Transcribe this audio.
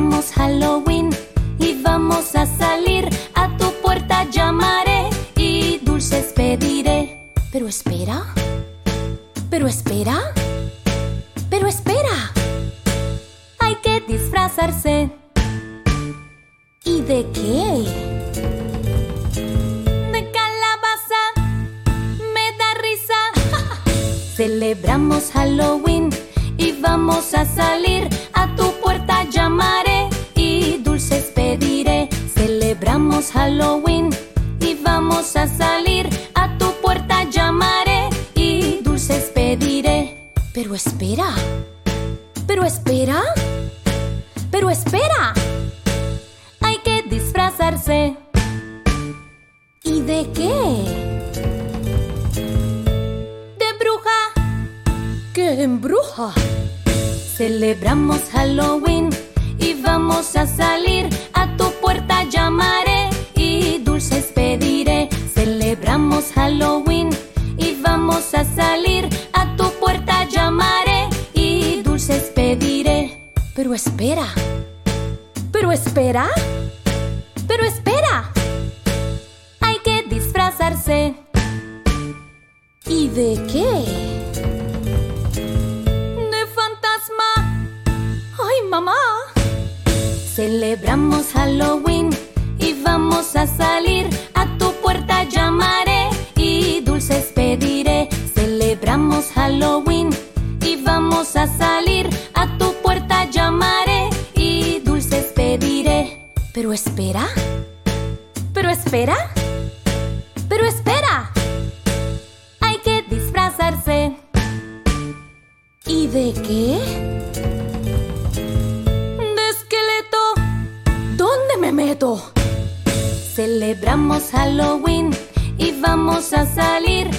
Celebramos Halloween y vamos a salir. A tu puerta llamaré y dulces pediré. Pero espera, pero espera, pero espera. Hay que disfrazarse. ¿Y de qué? De calabaza. Me da risa. Celebramos Halloween y vamos a salir. A tu puerta llamaré y dulces pediré. Celebramos Halloween y vamos a salir. A tu puerta llamaré y dulces pediré. Pero espera, pero espera, pero espera. Hay que disfrazarse. ¿Y de qué? De bruja. ¿Qué embruja? Celebramos Halloween y vamos a salir. A tu puerta llamaré y dulces pediré. Celebramos Halloween y vamos a salir. A tu puerta llamaré y dulces pediré. Pero espera, pero espera, pero espera. Hay que disfrazarse. ¿Y de qué? Mamá. Celebramos Halloween y vamos a salir. A tu puerta llamaré y dulces pediré. Celebramos Halloween y vamos a salir. A tu puerta llamaré y dulces pediré. Pero espera, pero espera, pero espera. Hay que disfrazarse. ¿Y de qué? ¿Dónde me meto? Celebramos Halloween y vamos a salir.